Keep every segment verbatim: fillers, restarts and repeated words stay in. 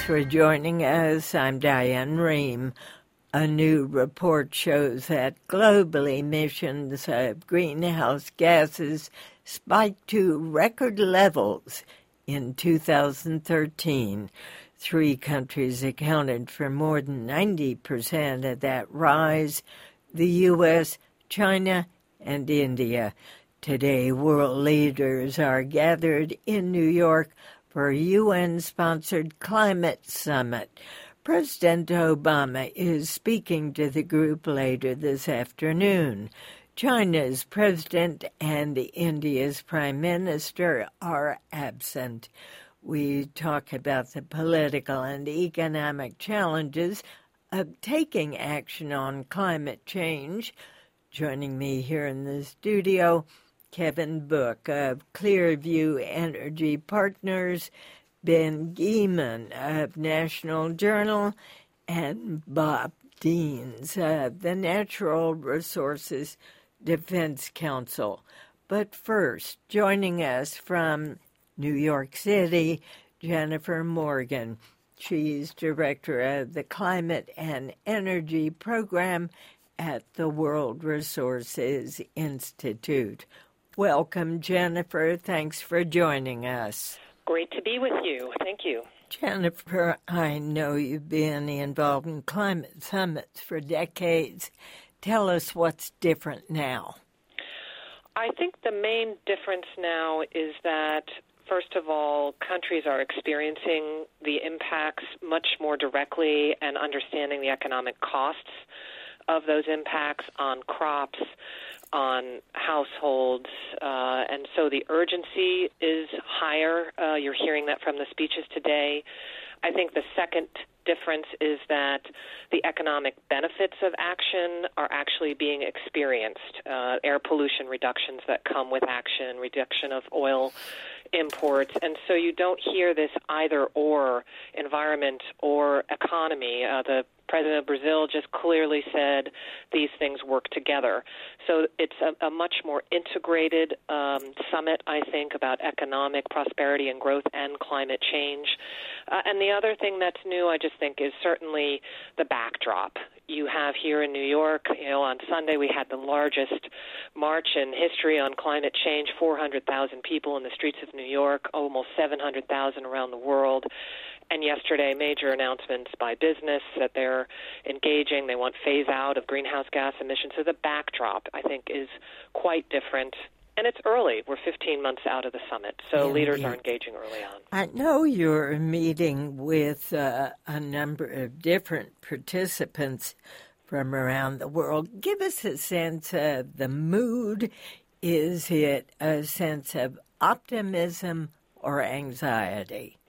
for joining us. I'm Diane Rehm. A new report shows that globally emissions of greenhouse gases spiked to record levels in two thousand thirteen. Three countries accounted for more than ninety percent of that rise: the U S, China, and India. Today, world leaders are gathered in New York for a U N-sponsored climate summit. President Obama is speaking to the group later this afternoon. China's president and India's prime minister are absent. We talk about the political and economic challenges of taking action on climate change. Joining me here in the studio, Kevin Book of Clearview Energy Partners, Ben Geeman of National Journal, and Bob Deans of the Natural Resources Defense Council. But first, joining us from New York City, Jennifer Morgan. She's director of the Climate and Energy Program at the World Resources Institute. Welcome, Jennifer. Thanks for joining us. Great to be with you. Thank you. Jennifer, I know you've been involved in climate summits for decades. Tell us what's different now. I think the main difference now is that, first of all, countries are experiencing the impacts much more directly and understanding the economic costs of those impacts on crops, on households, uh, and so the urgency is higher. Uh, you're hearing that from the speeches today. I think the second difference is that the economic benefits of action are actually being experienced. Uh, air pollution reductions that come with action, reduction of oil imports, and so you don't hear this either-or, environment or economy. Uh, the President of Brazil just clearly said these things work together. So it's a, a much more integrated um, summit, I think, about economic prosperity and growth and climate change. Uh, and the other thing that's new, I just think, is certainly the backdrop. You have here in New York, you know, on Sunday we had the largest march in history on climate change, four hundred thousand people in the streets of New York, almost seven hundred thousand around the world. And yesterday, major announcements by business that they're engaging. They want phase out of greenhouse gas emissions. So the backdrop, I think, is quite different. And it's early. We're fifteen months out of the summit, so yeah, leaders yeah. are engaging early on. I know you're meeting with uh, a number of different participants from around the world. Give us a sense of the mood. Is it a sense of optimism or anxiety?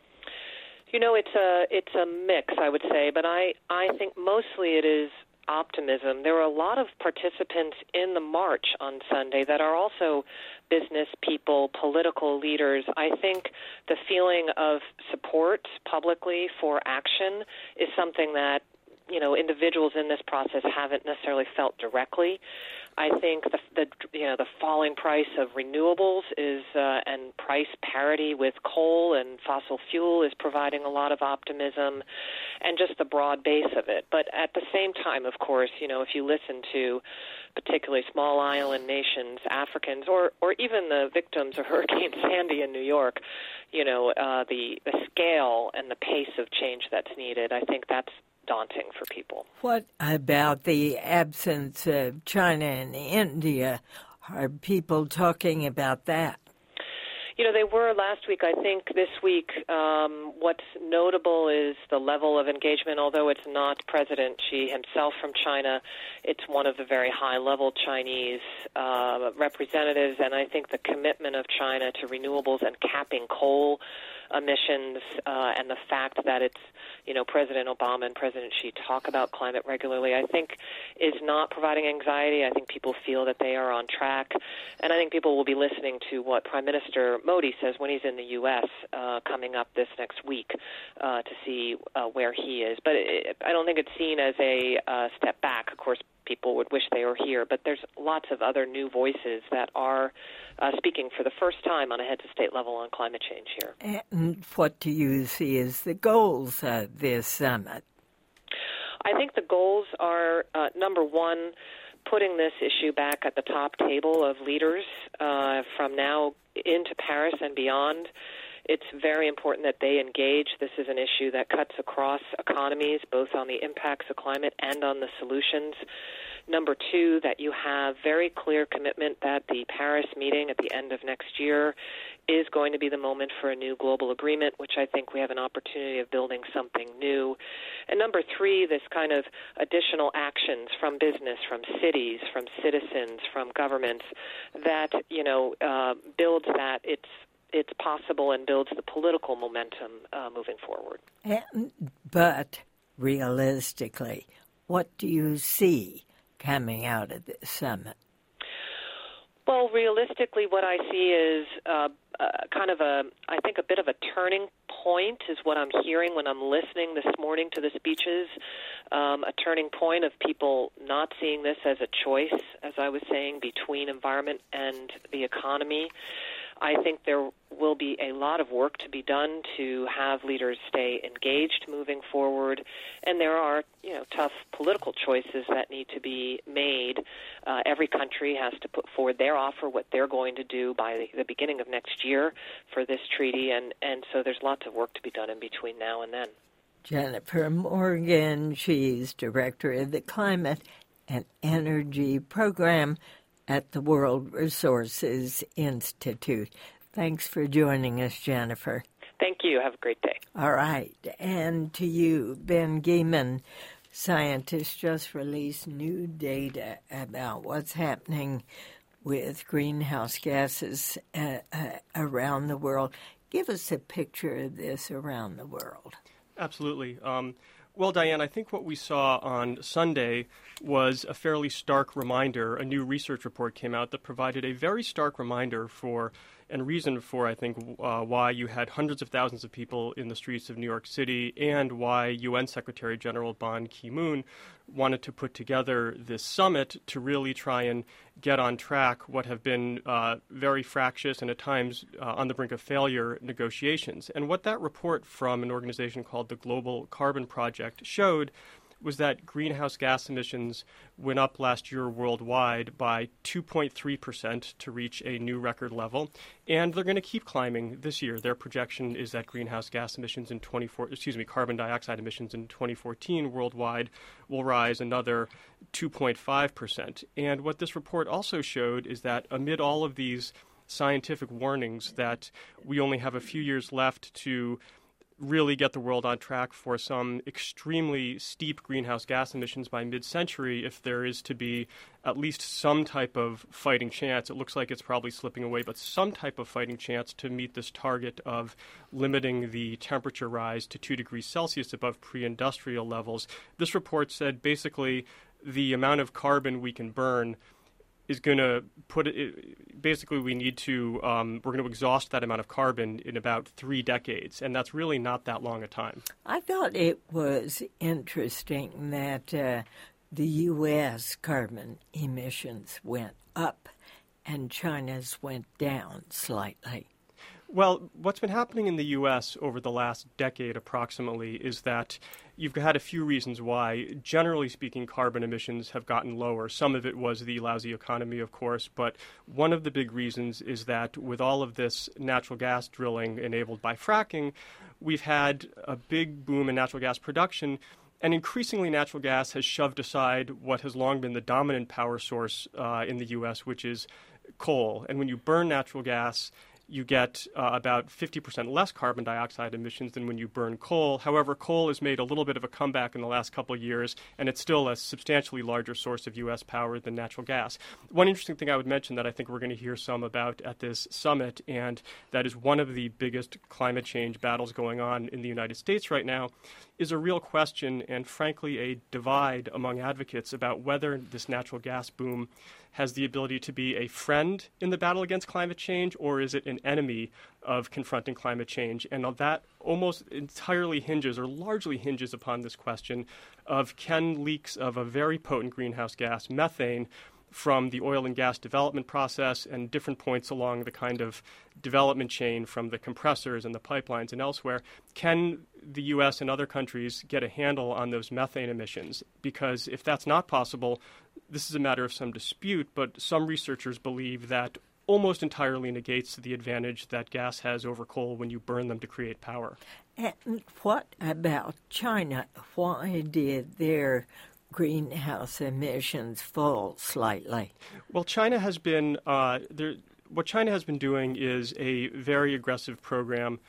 You know, it's a it's a mix, I would say, but I, I think mostly it is optimism. There were a lot of participants in the march on Sunday that are also business people, political leaders. I think the feeling of support publicly for action is something that, you know, individuals in this process haven't necessarily felt directly. I think the, the you know the falling price of renewables is uh, and price parity with coal and fossil fuel is providing a lot of optimism, and just the broad base of it. But at the same time, of course, you know, if you listen to particularly small island nations, Africans, or or even the victims of Hurricane Sandy in New York, you know, uh, the the scale and the pace of change that's needed, I think that's daunting for people. What about the absence of China and India? Are people talking about that? You know, they were last week. I think this week um, what's notable is the level of engagement. Although it's not President Xi himself from China, it's one of the very high-level Chinese uh, representatives, and I think the commitment of China to renewables and capping coal emissions uh, and the fact that it's, you know, President Obama and President Xi talk about climate regularly, I think is not providing anxiety. I think people feel that they are on track, and I think people will be listening to what Prime Minister Modi says when he's in the U S uh, coming up this next week uh, to see uh, where he is. But it, I don't think it's seen as a uh, step back. Of course, people would wish they were here. But there's lots of other new voices that are uh, speaking for the first time on a heads-of-state level on climate change here. And what do you see as the goals of this summit? I think the goals are, uh, number one, putting this issue back at the top table of leaders uh, from now into Paris and beyond. It's very important that they engage. This is an issue that cuts across economies, both on the impacts of climate and on the solutions. Number two, that you have very clear commitment that the Paris meeting at the end of next year is going to be the moment for a new global agreement, which I think we have an opportunity of building something new. And number three, this kind of additional actions from business, from cities, from citizens, from governments that, you know, uh, builds that it's it's possible and builds the political momentum uh, moving forward. And, but realistically, what do you see coming out of this summit? Well, realistically, what I see is uh, uh, kind of a, I think a bit of a turning point is what I'm hearing when I'm listening this morning to the speeches, um, a turning point of people not seeing this as a choice, as I was saying, between environment and the economy. I think there will be a lot of work to be done to have leaders stay engaged moving forward, and there are, you know, tough political choices that need to be made. Uh, every country has to put forward their offer, what they're going to do by the, the beginning of next year for this treaty, and, and so there's lots of work to be done in between now and then. Jennifer Morgan, she's Director of the Climate and Energy Program at the World Resources Institute. Thanks for joining us, Jennifer. Thank you. Have a great day. All right. And to you, Ben Geman, scientists just released new data about what's happening with greenhouse gases uh, uh, around the world. Give us a picture of this around the world. Absolutely. Um, Well, Diane, I think what we saw on Sunday was a fairly stark reminder. A new research report came out that provided a very stark reminder for and reason for, I think, uh, why you had hundreds of thousands of people in the streets of New York City and why U N Secretary General Ban Ki-moon wanted to put together this summit to really try and get on track what have been uh, very fractious and at times uh, on the brink of failure negotiations. And what that report from an organization called the Global Carbon Project showed was that greenhouse gas emissions went up last year worldwide by two point three percent to reach a new record level, and they're going to keep climbing this year. Their projection is that greenhouse gas emissions in twenty-four, excuse me, carbon dioxide emissions in twenty fourteen worldwide will rise another two point five percent. And what this report also showed is that amid all of these scientific warnings that we only have a few years left to really get the world on track for some extremely steep greenhouse gas emissions by mid-century if there is to be at least some type of fighting chance. It looks like it's probably slipping away, but some type of fighting chance to meet this target of limiting the temperature rise to two degrees Celsius above pre-industrial levels. This report said basically the amount of carbon we can burn is going to put it, basically we need to, um, we're going to exhaust that amount of carbon in about three decades, and that's really not that long a time. I thought it was interesting that uh, the U S carbon emissions went up and China's went down slightly. Well, what's been happening in the U S over the last decade approximately is that you've had a few reasons why, generally speaking, carbon emissions have gotten lower. Some of it was the lousy economy, of course, but one of the big reasons is that with all of this natural gas drilling enabled by fracking, we've had a big boom in natural gas production. And increasingly, natural gas has shoved aside what has long been the dominant power source uh, in the U S, which is coal. And when you burn natural gas, you get uh, about fifty percent less carbon dioxide emissions than when you burn coal. However, coal has made a little bit of a comeback in the last couple of years, and it's still a substantially larger source of U S power than natural gas. One interesting thing I would mention that I think we're going to hear some about at this summit, and that is one of the biggest climate change battles going on in the United States right now, is a real question and, frankly, a divide among advocates about whether this natural gas boom has the ability to be a friend in the battle against climate change, or is it an an enemy of confronting climate change. And that almost entirely hinges or largely hinges upon this question of can leaks of a very potent greenhouse gas, methane, from the oil and gas development process and different points along the kind of development chain from the compressors and the pipelines and elsewhere, can the U S and other countries get a handle on those methane emissions? Because if that's not possible, this is a matter of some dispute, but some researchers believe that almost entirely negates the advantage that gas has over coal when you burn them to create power. And what about China? Why did their greenhouse emissions fall slightly? Well, China has been uh, there. What China has been doing is a very aggressive program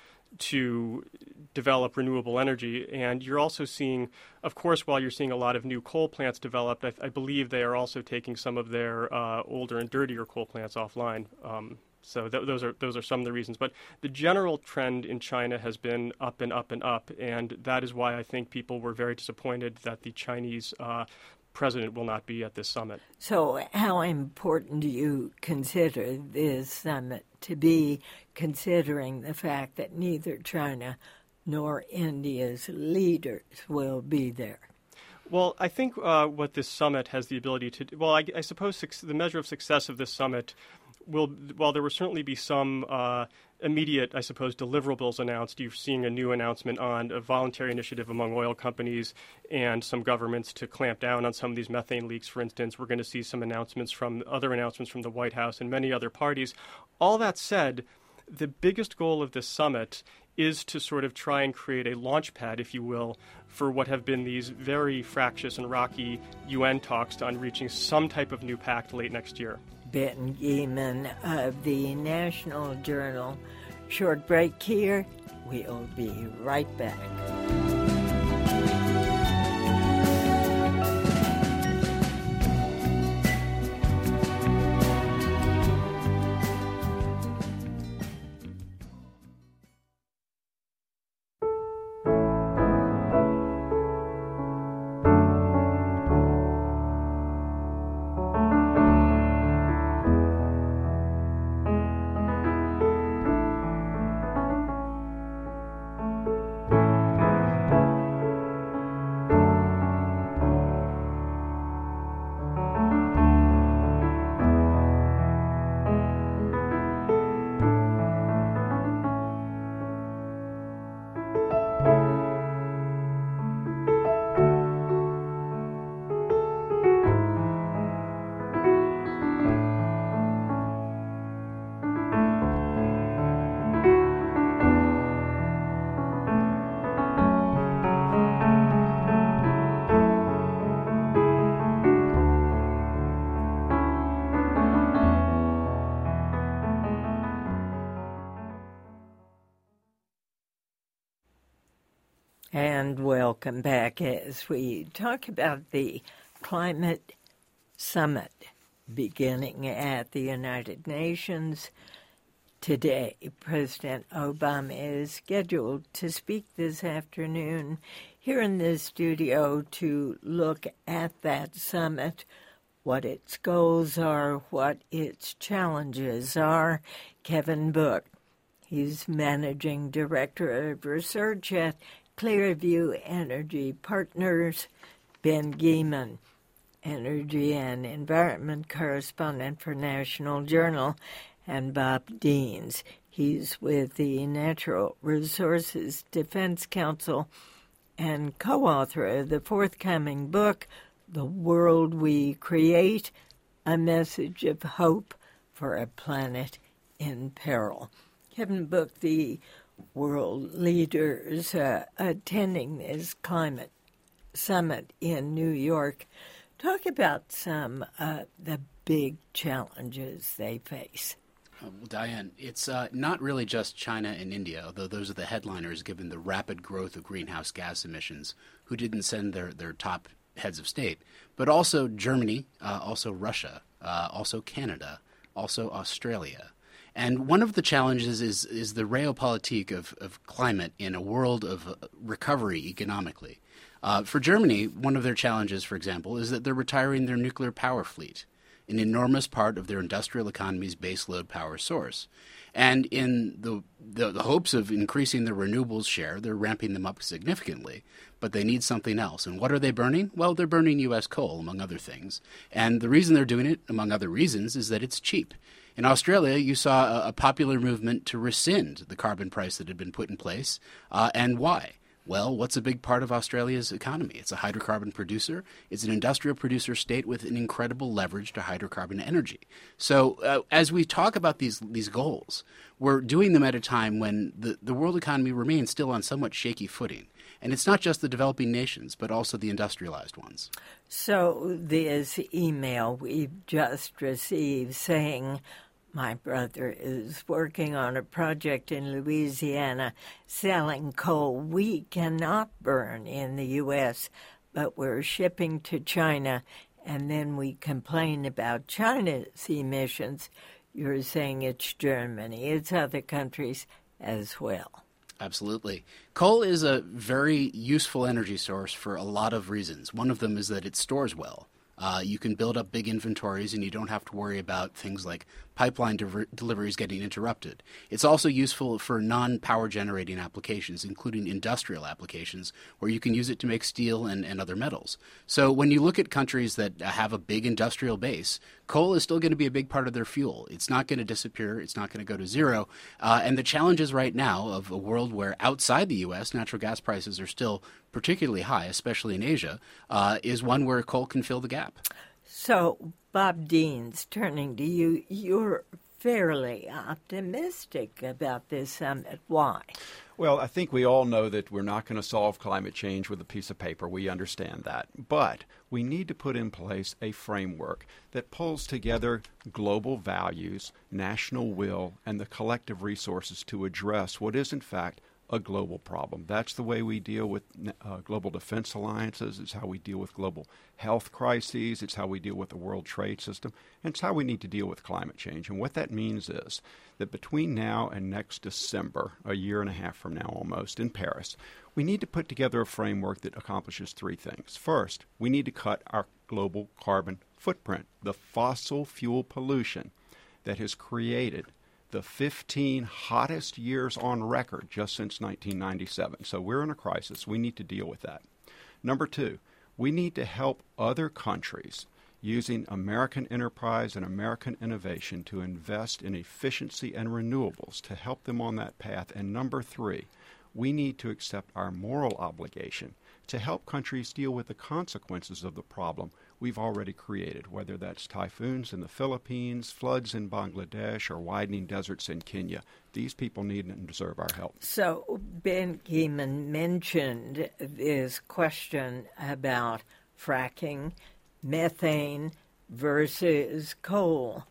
to develop renewable energy, and you're also seeing, of course, while you're seeing a lot of new coal plants developed, I, I believe they are also taking some of their uh, older and dirtier coal plants offline. Um, So th- those are those are some of the reasons. But the general trend in China has been up and up and up, and that is why I think people were very disappointed that the Chinese uh, president will not be at this summit. So how important do you consider this summit to be, considering the fact that neither China nor India's leaders will be there? Well, I think uh, what this summit has the ability to do, well, I, I suppose su- the measure of success of this summit will, while there will certainly be some uh, immediate, I suppose, deliverables announced. You're seeing a new announcement on a voluntary initiative among oil companies and some governments to clamp down on some of these methane leaks, for instance. We're going to see some announcements from other announcements from the White House and many other parties. All that said, the biggest goal of this summit is to sort of try and create a launch pad, if you will, for what have been these very fractious and rocky U N talks on reaching some type of new pact late next year. Ben Geman of the National Journal. Short break here. We'll be right back. And welcome back as we talk about the climate summit beginning at the United Nations. Today, President Obama is scheduled to speak this afternoon here in the studio to look at that summit, what its goals are, what its challenges are. Kevin Book, he's Managing Director of Research at Clearview Energy Partners. Ben Geman, Energy and Environment Correspondent for National Journal, and Bob Deans. He's with the Natural Resources Defense Council and co-author of the forthcoming book, The World We Create, A Message of Hope for a Planet in Peril. Kevin Book, the world leaders uh, attending this climate summit in New York, talk about some of uh, the big challenges they face. Well, Diane, it's uh, not really just China and India, although those are the headliners given the rapid growth of greenhouse gas emissions, who didn't send their, their top heads of state, but also Germany, uh, also Russia, uh, also Canada, also Australia. And one of the challenges is is the realpolitik of, of climate in a world of uh, recovery economically. Uh, for Germany, one of their challenges, for example, is that they're retiring their nuclear power fleet. an enormous part of their industrial economy's baseload power source. And in the, the, the hopes of increasing the renewables share, they're ramping them up significantly. But they need something else. And what are they burning? Well, they're burning U S coal, among other things. And the reason they're doing it, among other reasons, is that it's cheap. In Australia, you saw a, a popular movement to rescind the carbon price that had been put in place. Uh, and why? Well, what's a big part of Australia's economy? It's a hydrocarbon producer. It's an industrial producer state with an incredible leverage to hydrocarbon energy. So uh, as we talk about these these goals, we're doing them at a time when the, the world economy remains still on somewhat shaky footing. And it's not just the developing nations, but also the industrialized ones. So this email we've just received saying, my brother is working on a project in Louisiana selling coal we cannot burn in the U S, but we're shipping to China, and then we complain about China's emissions. You're saying it's Germany. It's other countries as well. Absolutely. Coal is a very useful energy source for a lot of reasons. One of them is that it stores well. Uh, you can build up big inventories, and you don't have to worry about things like pipeline de- deliveries getting interrupted. It's also useful for non-power generating applications, including industrial applications, where you can use it to make steel and, and other metals. So when you look at countries that have a big industrial base, coal is still going to be a big part of their fuel. It's not going to disappear. It's not going to go to zero. Uh, and the challenges right now of a world where outside the U S, natural gas prices are still particularly high, especially in Asia, uh, is one where coal can fill the gap. So, Bob Deans, turning to you, you're fairly optimistic about this summit. Why? Well, I think we all know that we're not going to solve climate change with a piece of paper. We understand that. But we need to put in place a framework that pulls together global values, national will, and the collective resources to address what is, in fact, a global problem. That's the way we deal with uh, global defense alliances. It's how we deal with global health crises. It's how we deal with the world trade system. And it's how we need to deal with climate change. And what that means is that between now and next December, a year and a half from now almost, in Paris, we need to put together a framework that accomplishes three things. First, we need to cut our global carbon footprint, the fossil fuel pollution that has created the fifteen hottest years on record just since nineteen ninety-seven. So we're in a crisis. We need to deal with that. Number two, we need to help other countries using American enterprise and American innovation to invest in efficiency and renewables to help them on that path. And number three, we need to accept our moral obligation to help countries deal with the consequences of the problem we've already created, whether that's typhoons in the Philippines, floods in Bangladesh, or widening deserts in Kenya. These people need and deserve our help. So Ben Geman mentioned this question about fracking, methane versus coal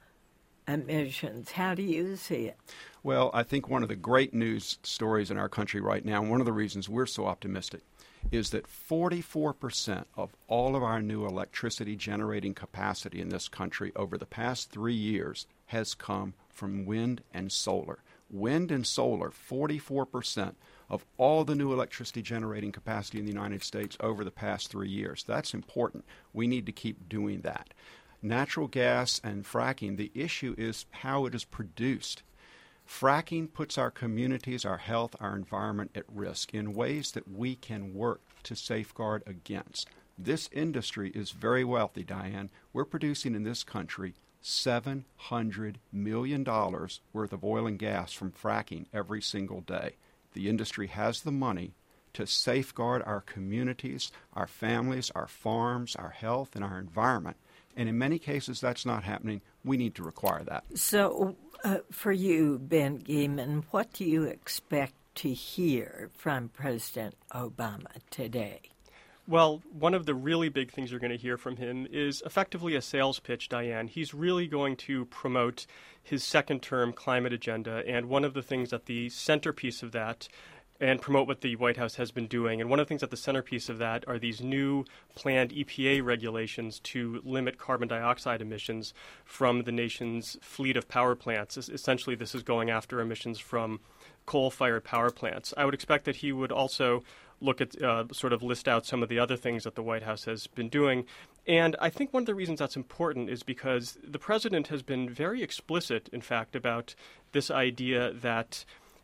emissions. How do you see it? Well, I think one of the great news stories in our country right now, and one of the reasons we're so optimistic, is that forty-four percent of all of our new electricity generating capacity in this country over the past three years has come from wind and solar. Wind and solar, forty-four percent of all the new electricity generating capacity in the United States over the past three years. That's important. We need to keep doing that. Natural gas and fracking, the issue is how it is produced. Fracking puts our communities, our health, our environment at risk in ways that we can work to safeguard against. This industry is very wealthy, Diane. We're producing in this country seven hundred million dollars worth of oil and gas from fracking every single day. The industry has the money to safeguard our communities, our families, our farms, our health, and our environment. And in many cases, that's not happening. We need to require that. So uh, for you, Ben Geman, what do you expect to hear from President Obama today? Well, one of the really big things you're going to hear from him is effectively a sales pitch, Diane. He's really going to promote his second-term climate agenda, and one of the things at the centerpiece of that and promote what the White House has been doing. And one of the things at the centerpiece of that are these new planned E P A regulations to limit carbon dioxide emissions from the nation's fleet of power plants. Essentially, this is going after emissions from coal-fired power plants. I would expect that he would also look at uh, sort of list out some of the other things that the White House has been doing, And I think one of the reasons that's important is because the president has been very explicit, in fact, about this idea that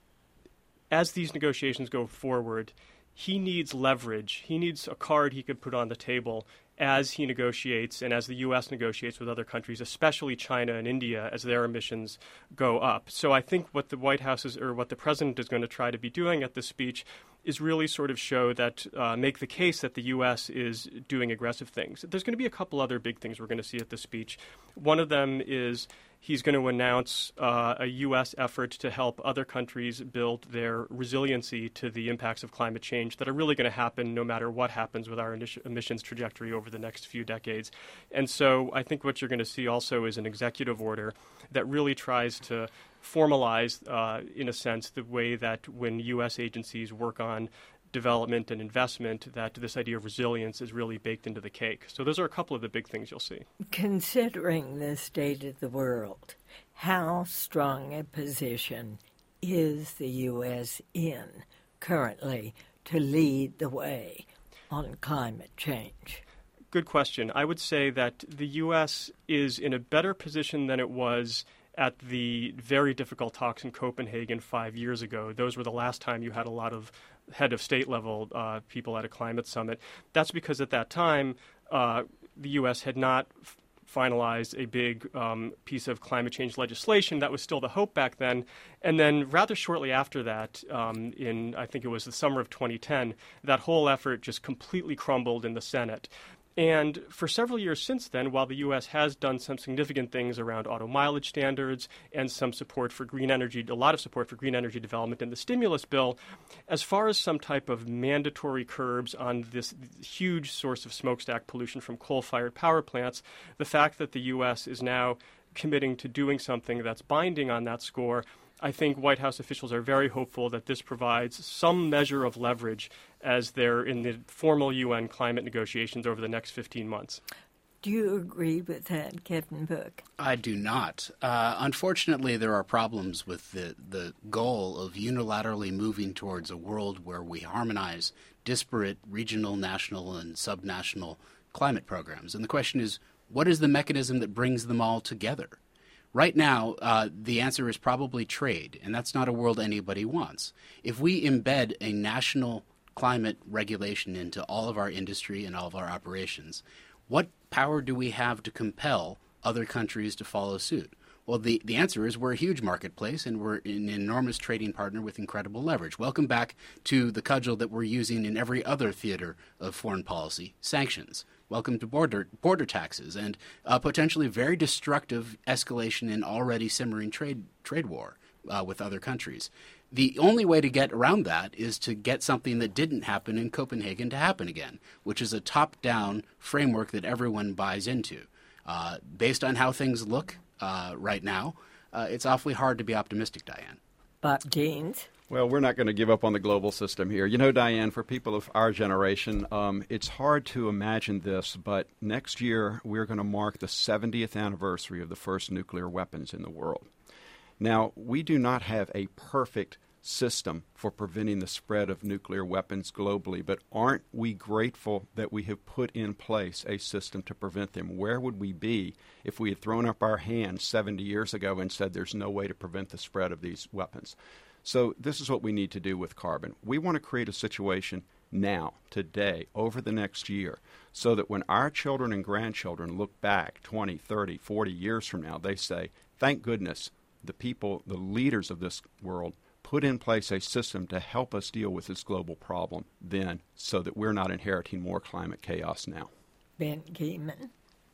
as these negotiations go forward, he needs leverage. He needs a card he could put on the table as he negotiates and as the U S negotiates with other countries, especially China and India, as their emissions go up. So I think what the White House is, or what the president is going to try to be doing at this speech is really sort of show that, uh, make the case that the U S is doing aggressive things. There's going to be a couple other big things we're going to see at this speech. One of them is he's going to announce uh, a U S effort to help other countries build their resiliency to the impacts of climate change that are really going to happen no matter what happens with our emissions trajectory over the next few decades. And so I think what you're going to see also is an executive order that really tries to formalize, uh, in a sense, the way that when U S agencies work on development and investment, that this idea of resilience is really baked into the cake. So those are a couple of the big things you'll see. Considering the state of the world, how strong a position is the U S in currently to lead the way on climate change? Good question. I would say that the U S is in a better position than it was at the very difficult talks in Copenhagen five years ago. Those were the last time you had a lot of head of state level uh, people at a climate summit. That's because at that time, uh, the U S had not f- finalized a big um, piece of climate change legislation. That was still the hope back then. And then rather shortly after that, um, in I think it was the summer of twenty ten, that whole effort just completely crumbled in the Senate. And for several years since then, while the U S has done some significant things around auto mileage standards and some support for green energy, a lot of support for green energy development in the stimulus bill, as far as some type of mandatory curbs on this huge source of smokestack pollution from coal-fired power plants, the fact that the U S is now committing to doing something that's binding on that score, I think White House officials are very hopeful that this provides some measure of leverage as they're in the formal U N climate negotiations over the next fifteen months. Do you agree with that, Kevin Book? I do not. Uh, unfortunately, there are problems with the, the goal of unilaterally moving towards a world where we harmonize disparate regional, national, and subnational climate programs. And the question is, what is the mechanism that brings them all together? Right now, uh, the answer is probably trade, and that's not a world anybody wants. If we embed a national climate regulation into all of our industry and all of our operations, what power do we have to compel other countries to follow suit? Well, the, the answer is we're a huge marketplace, and we're an enormous trading partner with incredible leverage. Welcome back to the cudgel that we're using in every other theater of foreign policy, sanctions. Welcome to border border taxes and uh, potentially very destructive escalation in already simmering trade trade war uh, with other countries. The only way to get around that is to get something that didn't happen in Copenhagen to happen again, which is a top-down framework that everyone buys into. Uh, based on how things look uh, right now, uh, it's awfully hard to be optimistic, Diane. Bob Deans? Well, we're not going to give up on the global system here. You know, Diane, for people of our generation, um, it's hard to imagine this, but next year we're going to mark the seventieth anniversary of the first nuclear weapons in the world. Now, we do not have a perfect system for preventing the spread of nuclear weapons globally, but aren't we grateful that we have put in place a system to prevent them? Where would we be if we had thrown up our hands seventy years ago and said there's no way to prevent the spread of these weapons? So this is what we need to do with carbon. We want to create a situation now, today, over the next year, so that when our children and grandchildren look back twenty, thirty, forty years from now, they say, thank goodness the people, the leaders of this world, put in place a system to help us deal with this global problem then, so that we're not inheriting more climate chaos now. Ben Geeman?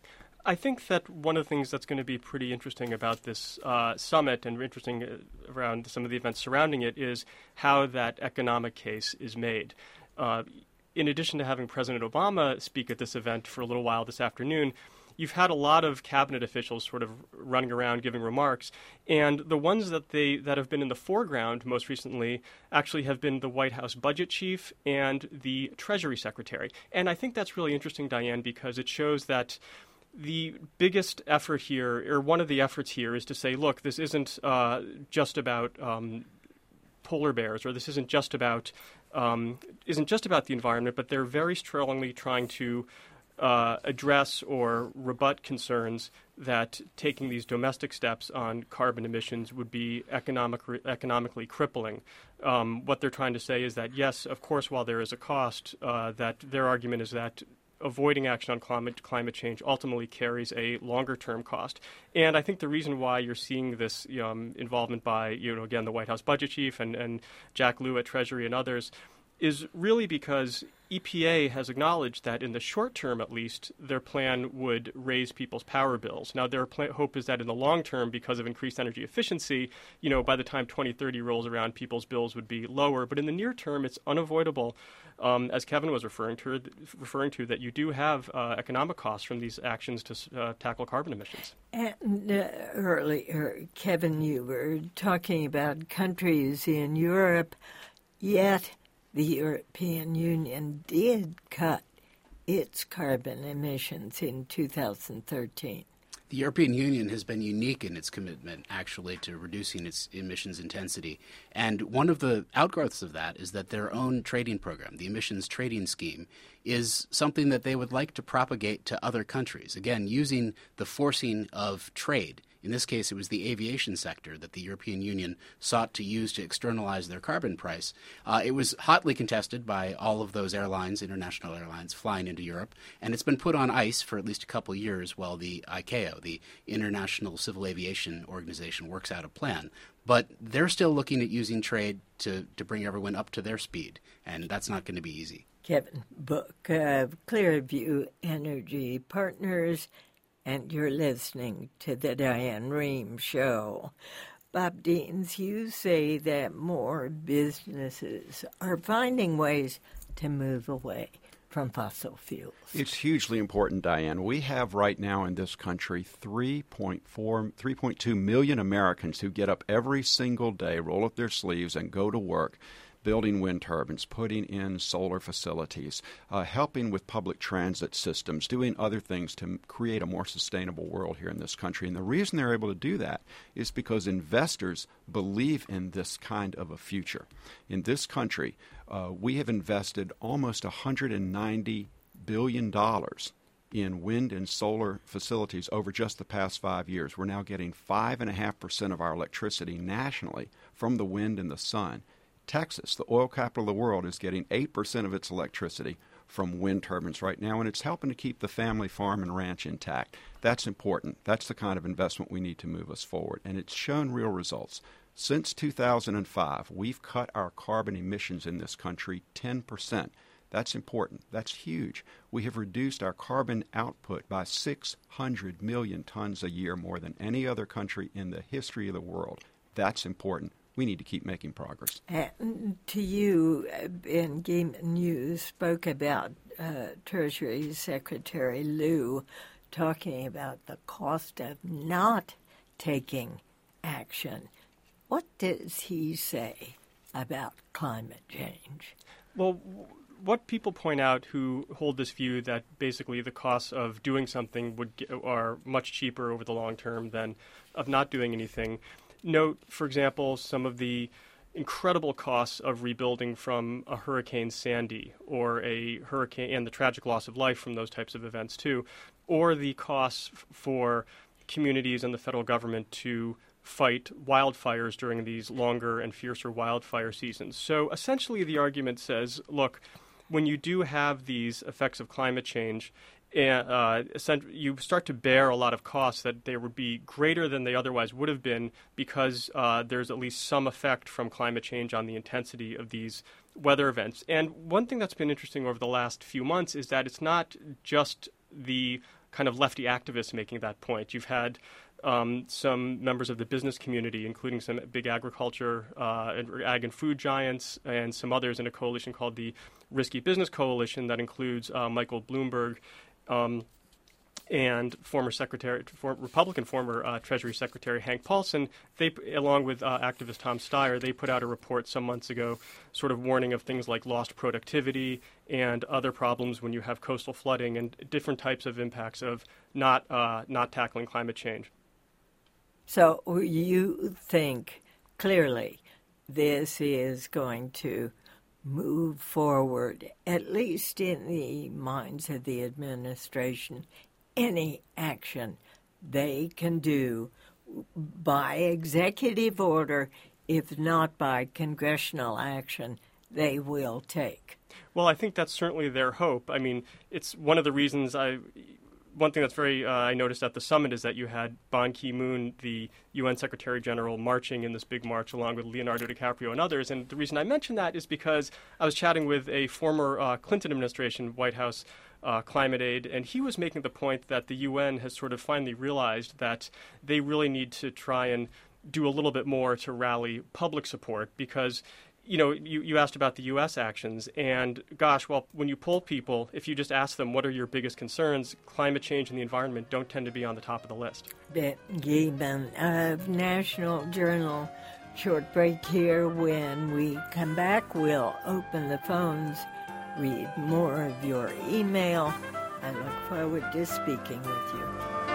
I think that one of the things that's going to be pretty interesting about this uh, summit and interesting around some of the events surrounding it is how that economic case is made. Uh, in addition to having President Obama speak at this event for a little while this afternoon, you've had a lot of cabinet officials sort of running around giving remarks, and the ones that they that have been in the foreground most recently actually have been the White House budget chief and the Treasury Secretary. And I think that's really interesting, Diane, because it shows that the biggest effort here, or one of the efforts here, is to say, look, this isn't uh, just about um, polar bears, or this isn't just about um, isn't just about the environment, but they're very strongly trying to uh, address or rebut concerns that taking these domestic steps on carbon emissions would be economic, economically crippling. Um, what they're trying to say is that, yes, of course, while there is a cost, uh, that their argument is that avoiding action on climate climate change ultimately carries a longer-term cost. And I think the reason why you're seeing this um, involvement by, you know, again, the White House budget chief and, and Jack Lew at Treasury and others is really because E P A has acknowledged that in the short term, at least, their plan would raise people's power bills. Now, their pl- hope is that in the long term, because of increased energy efficiency, you know, by the time twenty thirty rolls around, people's bills would be lower. But in the near term, it's unavoidable, um, as Kevin was referring to, referring to, that you do have uh, economic costs from these actions to uh, tackle carbon emissions. And uh, earlier, Kevin, you were talking about countries in Europe, yet the European Union did cut its carbon emissions in two thousand thirteen. The European Union has been unique in its commitment, actually, to reducing its emissions intensity. And one of the outgrowths of that is that their own trading program, the emissions trading scheme, is something that they would like to propagate to other countries. Again, using the forcing of trade. In this case, it was the aviation sector that the European Union sought to use to externalize their carbon price. Uh, it was hotly contested by all of those airlines, international airlines, flying into Europe, and it's been put on ice for at least a couple of years while the I C A O, the International Civil Aviation Organization, works out a plan. But they're still looking at using trade to, to bring everyone up to their speed, and that's not going to be easy. Kevin Book of Clearview Energy Partners, and you're listening to the Diane Rehm Show. Bob Deans, you say that more businesses are finding ways to move away from fossil fuels. It's hugely important, Diane. We have right now in this country three point four, three point two million Americans who get up every single day, roll up their sleeves, and go to work building wind turbines, putting in solar facilities, uh, helping with public transit systems, doing other things to create a more sustainable world here in this country. And the reason they're able to do that is because investors believe in this kind of a future. In this country, uh, we have invested almost one hundred ninety billion dollars in wind and solar facilities over just the past five years. We're now getting five point five percent of our electricity nationally from the wind and the sun. Texas, the oil capital of the world, is getting eight percent of its electricity from wind turbines right now, and it's helping to keep the family farm and ranch intact. That's important. That's the kind of investment we need to move us forward, and it's shown real results. Since two thousand five, we've cut our carbon emissions in this country ten percent. That's important. That's huge. We have reduced our carbon output by six hundred million tons a year, more than any other country in the history of the world. That's important. We need to keep making progress. And to you, Ben Geeman, you spoke about uh, Treasury Secretary Lew talking about the cost of not taking action. What does he say about climate change? Well, what people point out who hold this view that basically the costs of doing something would get, are much cheaper over the long term than of not doing anything. Note, for example, some of the incredible costs of rebuilding from a Hurricane Sandy or a hurricane, and the tragic loss of life from those types of events too, or the costs f- for communities and the federal government to fight wildfires during these longer and fiercer wildfire seasons. So essentially the argument says, look, when you do have these effects of climate change, And uh, you start to bear a lot of costs that they would be greater than they otherwise would have been because uh, there's at least some effect from climate change on the intensity of these weather events. And one thing that's been interesting over the last few months is that it's not just the kind of lefty activists making that point. You've had um, some members of the business community, including some big agriculture, uh, and ag and food giants, and some others in a coalition called the Risky Business Coalition that includes uh, Michael Bloomberg, Um, and former Secretary, for Republican former uh, Treasury Secretary Hank Paulson, they, along with uh, activist Tom Steyer, they put out a report some months ago sort of warning of things like lost productivity and other problems when you have coastal flooding and different types of impacts of not uh, not tackling climate change. So you think clearly this is going to move forward, at least in the minds of the administration, any action they can do by executive order, if not by congressional action, they will take. Well, I think that's certainly their hope. I mean, it's one of the reasons I... One thing that's very, uh, I noticed at the summit is that you had Ban Ki-moon, the U N Secretary General, marching in this big march along with Leonardo DiCaprio and others. And the reason I mention that is because I was chatting with a former uh, Clinton administration White House uh, climate aide, and he was making the point that the U N has sort of finally realized that they really need to try and do a little bit more to rally public support because you know, you, you asked about the U S actions, and gosh, well, when you poll people, if you just ask them what are your biggest concerns, climate change and the environment don't tend to be on the top of the list. Bette Giebman of National Journal. Short break here. When we come back, we'll open the phones, read more of your email. I look forward to speaking with you.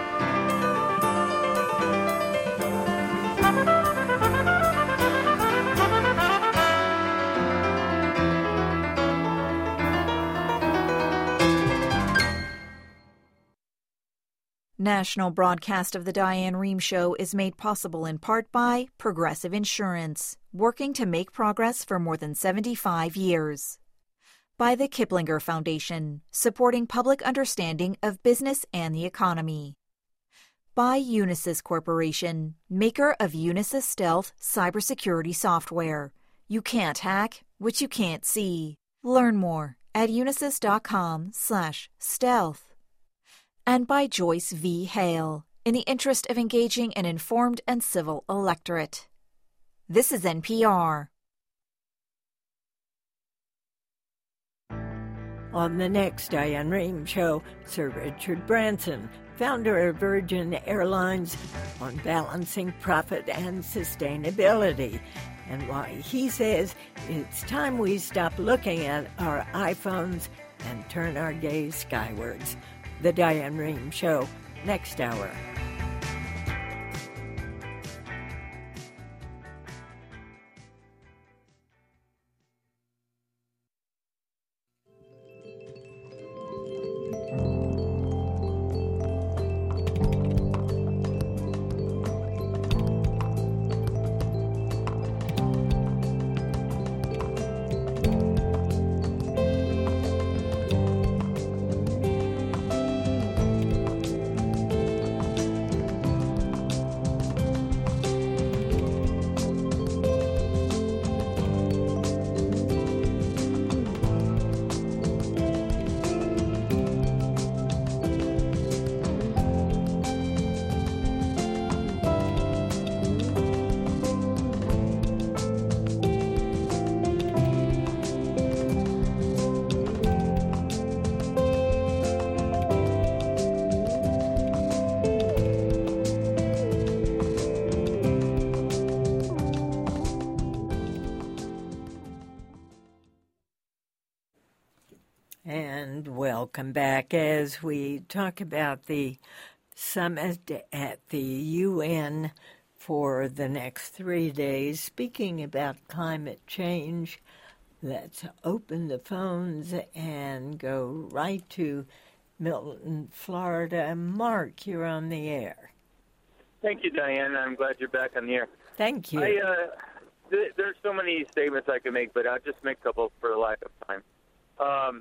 National broadcast of the Diane Rehm Show is made possible in part by Progressive Insurance, working to make progress for more than seventy-five years. By the Kiplinger Foundation, supporting public understanding of business and the economy. By Unisys Corporation, maker of Unisys Stealth cybersecurity software. You can't hack what you can't see. Learn more at unisys.com slash stealth. And by Joyce V. Hale, in the interest of engaging an informed and civil electorate. This is N P R. On the next Diane Rehm Show, Sir Richard Branson, founder of Virgin Airlines, on balancing profit and sustainability, and why he says it's time we stop looking at our iPhones and turn our gaze skywards. The Diane Rehm Show, next hour. Welcome back as we talk about the summit at the U N for the next three days. Speaking about climate change, let's open the phones and go right to Milton, Florida. Mark, you're on the air. Thank you, Diane. I'm glad you're back on the air. Thank you. I, uh, th- there's so many statements I could make, but I'll just make a couple for the lack of time. Um,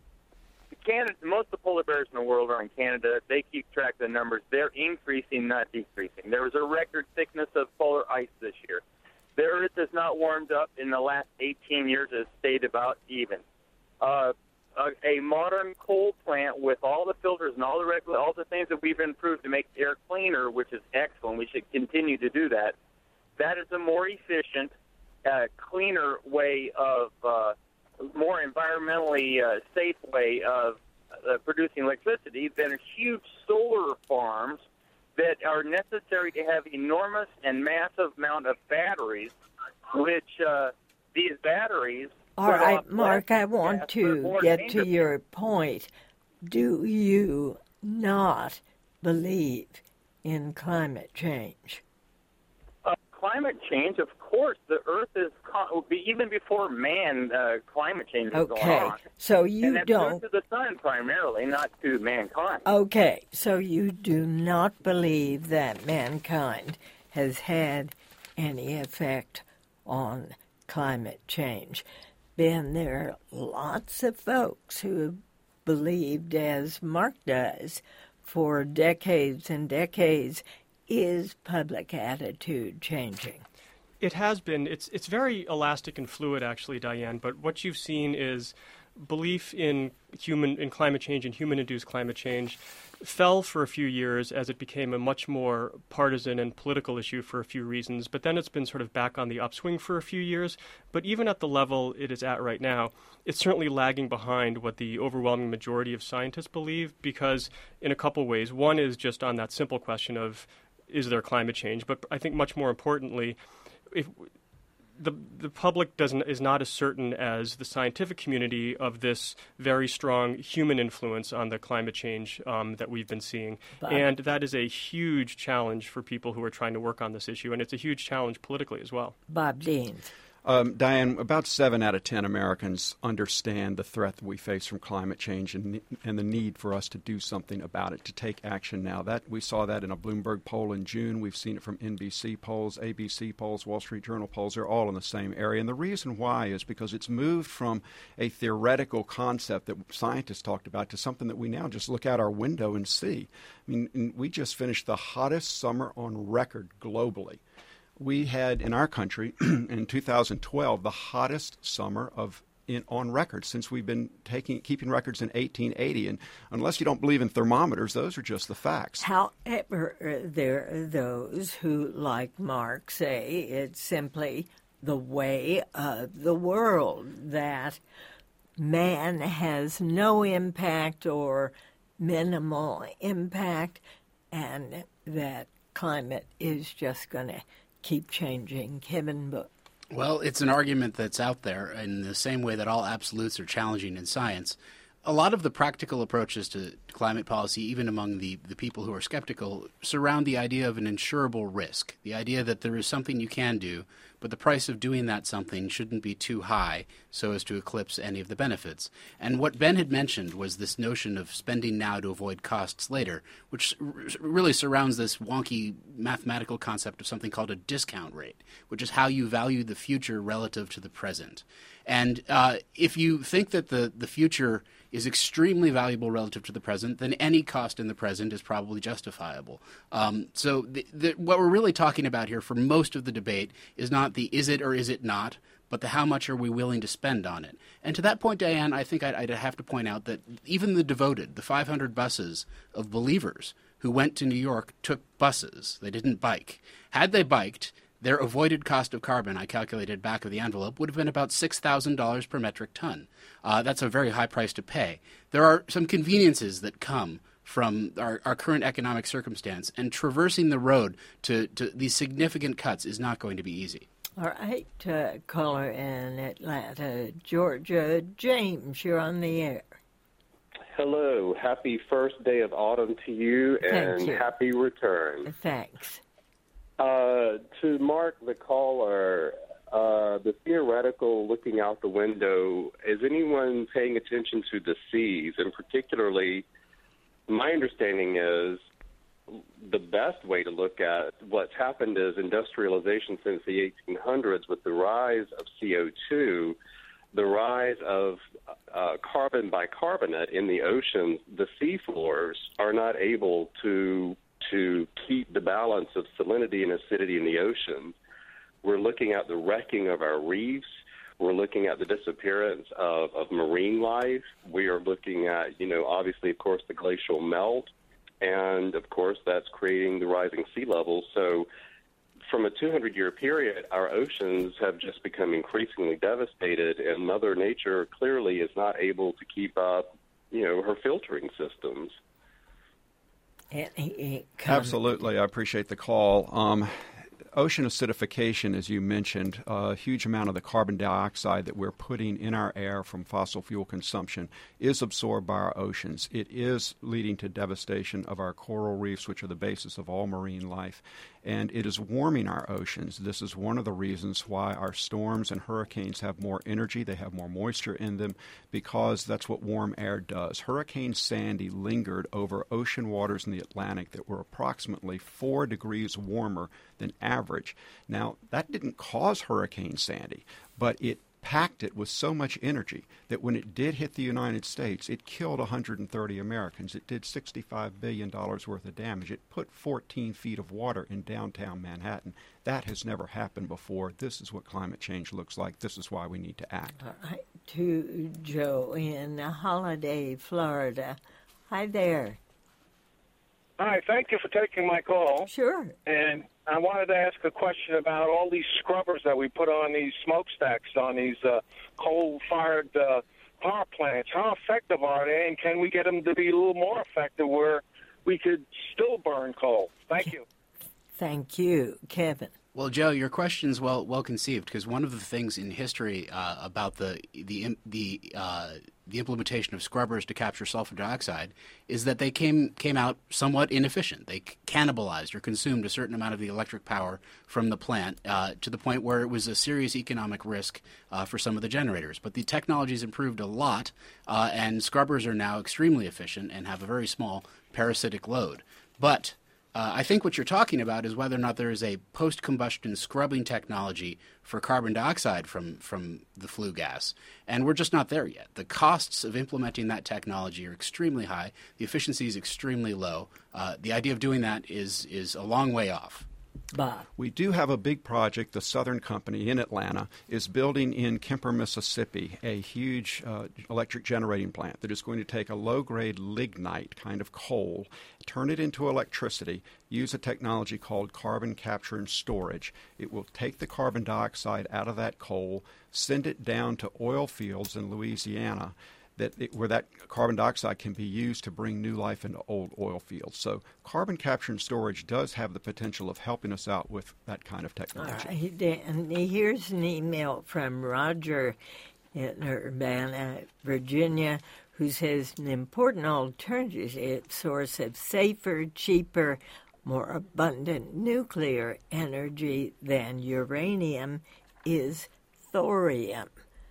Canada, most of the polar bears in the world are in Canada. They keep track of the numbers. They're increasing, not decreasing. There was a record thickness of polar ice this year. The Earth has not warmed up in the last eighteen years. It's stayed about even. Uh, a, a modern coal plant with all the filters and all the regular, all the things that we've improved to make air cleaner, which is excellent. We should continue to do that. That is a more efficient, uh, cleaner way of uh, more environmentally uh, safe way of uh, producing electricity than huge solar farms that are necessary to have enormous and massive amount of batteries, which uh, these batteries... All right, Mark, I want to get to your point. Do you not believe in climate change? Of climate change, of course, the Earth is, con- even before man, uh, climate change is okay. going on. So you and that's don't... due to the sun primarily, not to mankind. Okay, so you do not believe that mankind has had any effect on climate change. Ben, there are lots of folks who have believed, as Mark does, for decades and decades. Is public attitude changing? It has been. It's it's very elastic and fluid, actually, Diane. But what you've seen is belief in human in climate change and human-induced climate change fell for a few years as it became a much more partisan and political issue for a few reasons. But then it's been sort of back on the upswing for a few years. But even at the level it is at right now, it's certainly lagging behind what the overwhelming majority of scientists believe, because in a couple ways. One is just on that simple question of, is there climate change? But I think much more importantly, if the the public doesn't is not as certain as the scientific community of this very strong human influence on the climate change um, that we've been seeing. Bob. And that is a huge challenge for people who are trying to work on this issue, and it's a huge challenge politically as well. Bob Deans. Um, Diane, about seven out of ten Americans understand the threat that we face from climate change and, and the need for us to do something about it, to take action now. That we saw that in a Bloomberg poll in June. We've seen it from N B C polls, A B C polls, Wall Street Journal polls. They're all in the same area. And the reason why is because it's moved from a theoretical concept that scientists talked about to something that we now just look out our window and see. I mean, we just finished the hottest summer on record globally. We had in our country in two thousand twelve the hottest summer of in, on record since we've been taking keeping records in eighteen eighty. And unless you don't believe in thermometers, those are just the facts. However, there are those who, like Mark, say it's simply the way of the world, that man has no impact or minimal impact, and that climate is just going to keep changing. Kevin Book. Well, it's an argument that's out there in the same way that all absolutes are challenging in science. A lot of the practical approaches to climate policy, even among the, the people who are skeptical, surround the idea of an insurable risk, the idea that there is something you can do, but the price of doing that something shouldn't be too high so as to eclipse any of the benefits. And what Ben had mentioned was this notion of spending now to avoid costs later, which r- really surrounds this wonky mathematical concept of something called a discount rate, which is how you value the future relative to the present. And uh, if you think that the, the future is extremely valuable relative to the present, then any cost in the present is probably justifiable. Um, so the, the, what we're really talking about here for most of the debate is not the is it or is it not, but the how much are we willing to spend on it. And to that point, Diane, I think I'd, I'd have to point out that even the devoted, the five hundred buses of believers who went to New York took buses. They didn't bike. Had they biked, their avoided cost of carbon, I calculated back of the envelope, would have been about six thousand dollars per metric ton. Uh, that's a very high price to pay. There are some conveniences that come from our, our current economic circumstance, and traversing the road to, to these significant cuts is not going to be easy. All right, uh, caller in Atlanta, Georgia. James, you're on the air. Hello. Happy first day of autumn to you, and you. Happy return. Thanks. Uh, to Mark, the caller, uh, the theoretical looking out the window, is anyone paying attention to the seas? And particularly, my understanding is the best way to look at what's happened is industrialization since the eighteen hundreds, with the rise of C O two, the rise of uh, carbon bicarbonate in the oceans. The seafloors are not able to to keep the balance of salinity and acidity in the ocean. We're looking at the wrecking of our reefs. We're looking at the disappearance of, of marine life. We are looking at, you know, obviously, of course, the glacial melt. And, of course, that's creating the rising sea levels. So from a two hundred year period, our oceans have just become increasingly devastated, and Mother Nature clearly is not able to keep up, you know, her filtering systems. Absolutely. I appreciate the call. Um, ocean acidification, as you mentioned, a huge amount of the carbon dioxide that we're putting in our air from fossil fuel consumption is absorbed by our oceans. It is leading to devastation of our coral reefs, which are the basis of all marine life, and it is warming our oceans. This is one of the reasons why our storms and hurricanes have more energy. They have more moisture in them because that's what warm air does. Hurricane Sandy lingered over ocean waters in the Atlantic that were approximately four degrees warmer than average. Now, that didn't cause Hurricane Sandy, but it packed it with so much energy that when it did hit the United States, it killed one hundred thirty Americans. It did sixty-five billion dollars worth of damage. It put fourteen feet of water in downtown Manhattan. That has never happened before. This is what climate change looks like. This is why we need to act. All right. To Joe in Holiday, Florida. Hi there. Hi, thank you for taking my call. Sure. And I wanted to ask a question about all these scrubbers that we put on these smokestacks, on these uh, coal-fired uh, power plants. How effective are they, and can we get them to be a little more effective where we could still burn coal? Thank you. Thank you. Kevin. Well, Joe, your question's well well conceived, because one of the things in history uh, about the the the uh, the implementation of scrubbers to capture sulfur dioxide is that they came came out somewhat inefficient. They cannibalized or consumed a certain amount of the electric power from the plant uh, to the point where it was a serious economic risk uh, for some of the generators. But the technology's improved a lot, uh, and scrubbers are now extremely efficient and have a very small parasitic load. But Uh, I think what you're talking about is whether or not there is a post-combustion scrubbing technology for carbon dioxide from, from the flue gas. And we're just not there yet. The costs of implementing that technology are extremely high. The efficiency is extremely low. Uh, the idea of doing that is, is a long way off. Bob. We do have a big project. The Southern Company in Atlanta is building in Kemper, Mississippi, a huge uh, electric generating plant that is going to take a low-grade lignite kind of coal, turn it into electricity, use a technology called carbon capture and storage. It will take the carbon dioxide out of that coal, send it down to oil fields in Louisiana, that it, where that carbon dioxide can be used to bring new life into old oil fields. So carbon capture and storage does have the potential of helping us out with that kind of technology. All right, and here's an email from Roger in Urbana, Virginia, who says an important alternative source of safer, cheaper, more abundant nuclear energy than uranium is thorium.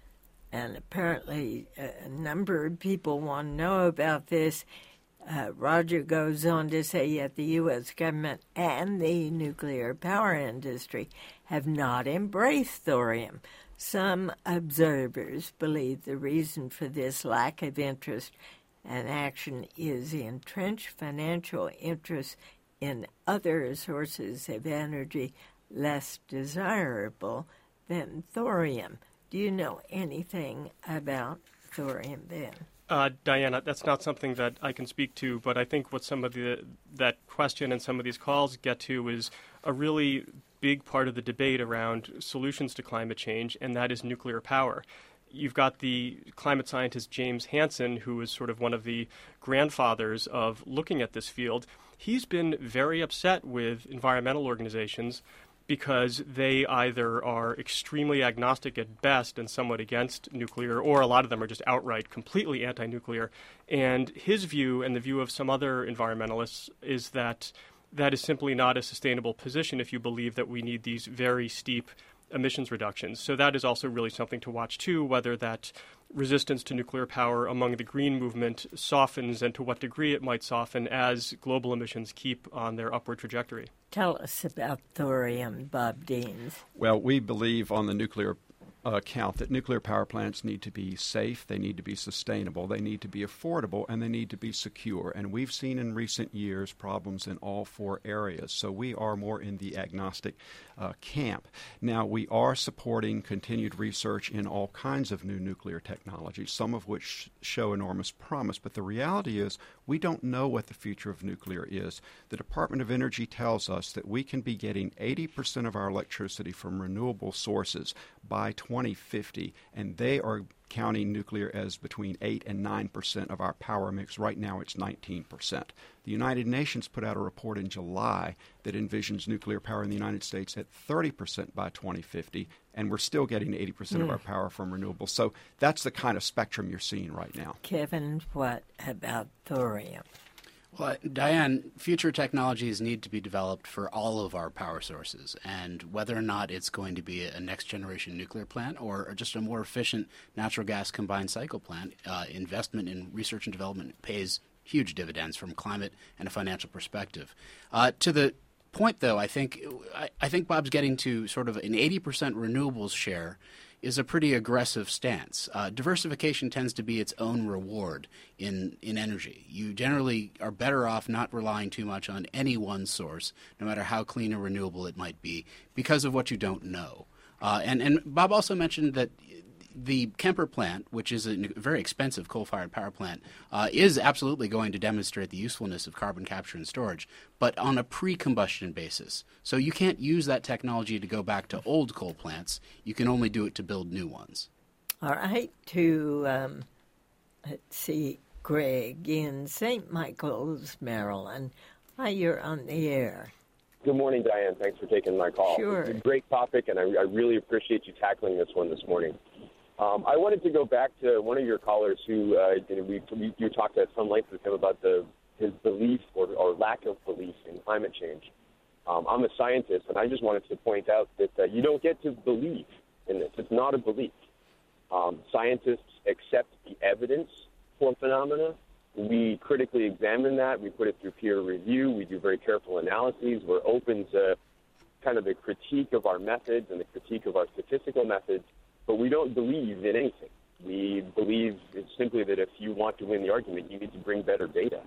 And apparently a number of people want to know about this. Uh, Roger goes on to say yet the U S government and the nuclear power industry have not embraced thorium. Some observers believe the reason for this lack of interest and action is entrenched financial interests in other sources of energy less desirable than thorium. Do you know anything about thorium, Ben? Uh, Diana, that's not something that I can speak to, but I think what some of the that question and some of these calls get to is a really big part of the debate around solutions to climate change, and that is nuclear power. You've got the climate scientist James Hansen, who is sort of one of the grandfathers of looking at this field. He's been very upset with environmental organizations because they either are extremely agnostic at best and somewhat against nuclear, or a lot of them are just outright completely anti-nuclear. And his view, and the view of some other environmentalists, is that that is simply not a sustainable position if you believe that we need these very steep emissions reductions. So that is also really something to watch too, whether that resistance to nuclear power among the green movement softens and to what degree it might soften as global emissions keep on their upward trajectory. Tell us about thorium, Bob Deans. Well, we believe on the nuclear uh, count that nuclear power plants need to be safe, they need to be sustainable, they need to be affordable, and they need to be secure. And we've seen in recent years problems in all four areas. So we are more in the agnostic uh, camp. Now, we are supporting continued research in all kinds of new nuclear technologies, some of which show enormous promise. But the reality is we don't know what the future of nuclear is. The Department of Energy tells us that we can be getting eighty percent of our electricity from renewable sources by twenty fifty, and they are counting nuclear as between eight and nine percent of our power mix. Right now it's nineteen percent. The United Nations put out a report in July that envisions nuclear power in the United States at thirty percent by twenty fifty, and we're still getting eighty percent mm. of our power from renewables. So that's the kind of spectrum you're seeing right now. Kevin, what about thorium? Well, Diane, future technologies need to be developed for all of our power sources, and whether or not it's going to be a next-generation nuclear plant or just a more efficient natural gas combined cycle plant, uh, investment in research and development pays huge dividends from climate and a financial perspective. Uh, to the point, though, I think I, I think Bob's getting to sort of an eighty percent renewables share is a pretty aggressive stance. Uh, diversification tends to be its own reward in, in energy. You generally are better off not relying too much on any one source, no matter how clean or renewable it might be, because of what you don't know. Uh, and, and Bob also mentioned that the Kemper plant, which is a very expensive coal-fired power plant, uh, is absolutely going to demonstrate the usefulness of carbon capture and storage, but on a pre-combustion basis. So you can't use that technology to go back to old coal plants. You can only do it to build new ones. All right, to, um, let's see, Greg in Saint Michael's, Maryland. Hi, you're on the air. Good morning, Diane. Thanks for taking my call. Sure. It's a great topic, and I, I really appreciate you tackling this one this morning. Um, I wanted to go back to one of your callers who uh, we, we, you talked at some length with him about the, his belief or, or lack of belief in climate change. Um, I'm a scientist, and I just wanted to point out that uh, you don't get to believe in this. It's not a belief. Um, scientists accept the evidence for phenomena. We critically examine that. We put it through peer review. We do very careful analyses. We're open to kind of the critique of our methods and the critique of our statistical methods. But we don't believe in anything. We believe it's simply that if you want to win the argument, you need to bring better data.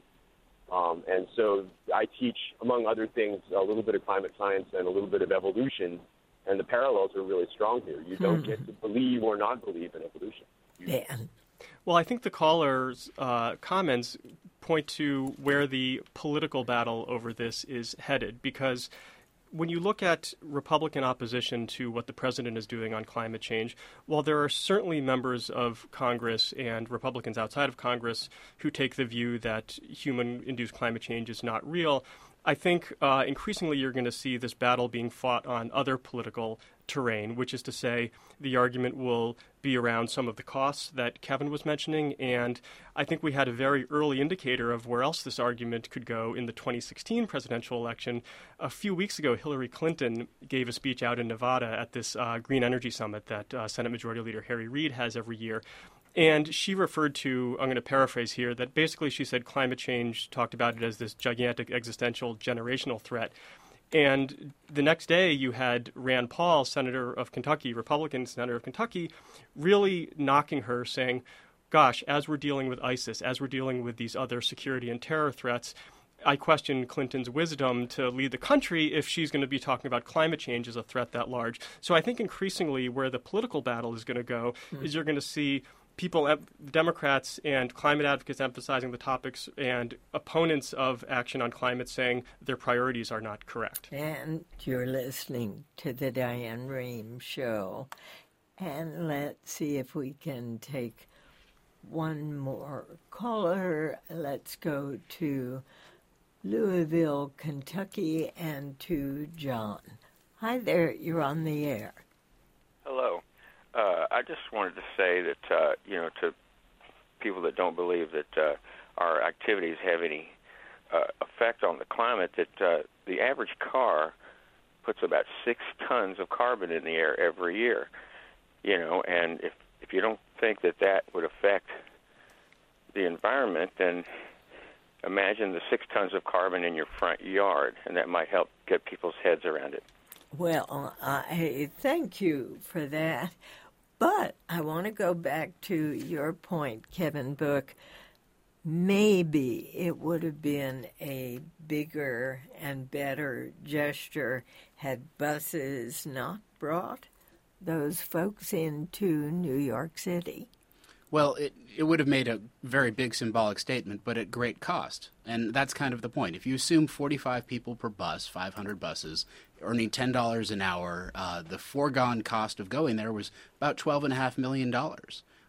Um, and so I teach, among other things, a little bit of climate science and a little bit of evolution, and the parallels are really strong here. You don't get to believe or not believe in evolution. Dan. Well, I think the caller's uh, comments point to where the political battle over this is headed, because when you look at Republican opposition to what the president is doing on climate change, while there are certainly members of Congress and Republicans outside of Congress who take the view that human-induced climate change is not real, I think uh, increasingly you're going to see this battle being fought on other political terrain, which is to say the argument will be around some of the costs that Kevin was mentioning. And I think we had a very early indicator of where else this argument could go in the twenty sixteen presidential election. A few weeks ago, Hillary Clinton gave a speech out in Nevada at this uh, Green Energy Summit that uh, Senate Majority Leader Harry Reid has every year. And she referred to, I'm going to paraphrase here, that basically she said climate change, talked about it as this gigantic existential generational threat. And the next day you had Rand Paul, Senator of Kentucky, Republican Senator of Kentucky, really knocking her, saying, gosh, as we're dealing with ISIS, as we're dealing with these other security and terror threats, I question Clinton's wisdom to lead the country if she's going to be talking about climate change as a threat that large. So I think increasingly where the political battle is going to go mm-hmm. is you're going to see people, Democrats and climate advocates emphasizing the topics and opponents of action on climate saying their priorities are not correct. And you're listening to the Diane Rehm Show. And let's see if we can take one more caller. Let's go to Louisville, Kentucky, and to John. Hi there, you're on the air. Hello. Uh, I just wanted to say that, uh, you know, to people that don't believe that uh, our activities have any uh, effect on the climate, that uh, the average car puts about six tons of carbon in the air every year, you know, and if, if you don't think that that would affect the environment, then imagine the six tons of carbon in your front yard, and that might help get people's heads around it. Well, I thank you for that. But I want to go back to your point, Kevin Book. Maybe it would have been a bigger and better gesture had buses not brought those folks into New York City. Well, it, it would have made a very big symbolic statement, but at great cost. And that's kind of the point. If you assume forty-five people per bus, five hundred buses, earning ten dollars an hour, uh, the foregone cost of going there was about twelve point five million dollars.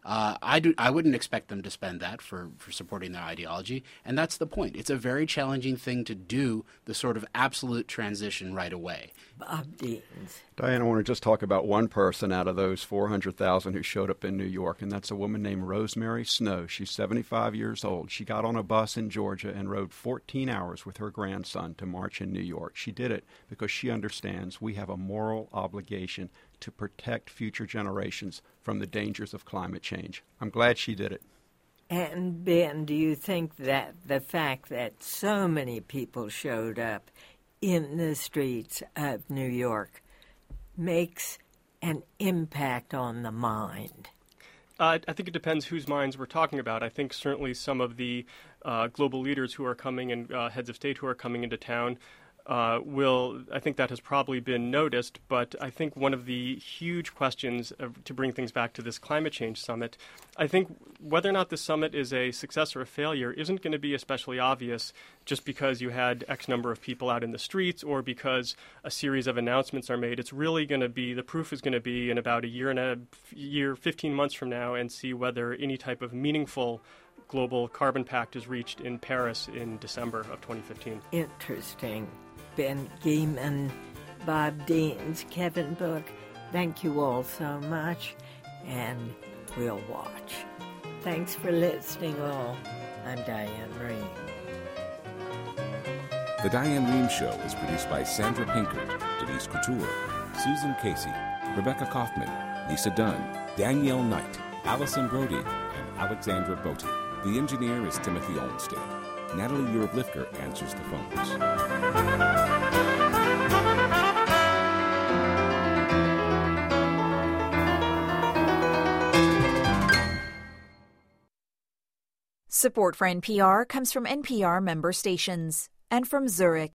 Uh, I do. I wouldn't expect them to spend that for, for supporting their ideology, and that's the point. It's a very challenging thing to do the sort of absolute transition right away. Bob Deans. Diane, I want to just talk about one person out of those four hundred thousand who showed up in New York, and that's a woman named Rosemary Snow. She's seventy-five years old. She got on a bus in Georgia and rode fourteen hours with her grandson to march in New York. She did it because she understands we have a moral obligation to protect future generations from the dangers of climate change. I'm glad she did it. And Ben, do you think that the fact that so many people showed up in the streets of New York makes an impact on the mind? Uh, I think it depends whose minds we're talking about. I think certainly some of the uh, global leaders who are coming and uh, heads of state who are coming into town Uh, will, I think that has probably been noticed, but I think one of the huge questions of, to bring things back to this climate change summit, I think whether or not this summit is a success or a failure isn't going to be especially obvious just because you had X number of people out in the streets or because a series of announcements are made. It's really going to be, the proof is going to be in about a year and a year, fifteen months from now, and see whether any type of meaningful global carbon pact is reached in Paris in December of twenty fifteen. Interesting. Ben Geman, Bob Deans, Kevin Book, thank you all so much, and we'll watch. Thanks for listening all. I'm Diane Rehm. The Diane Rehm Show is produced by Sandra Pinkert, Denise Couture, Susan Casey, Rebecca Kaufman, Lisa Dunn, Danielle Knight, Allison Brody, and Alexandra Botti. The engineer is Timothy Olmsted. Natalie Ureblifker answers the phones. Support for N P R comes from N P R member stations and from Zurich.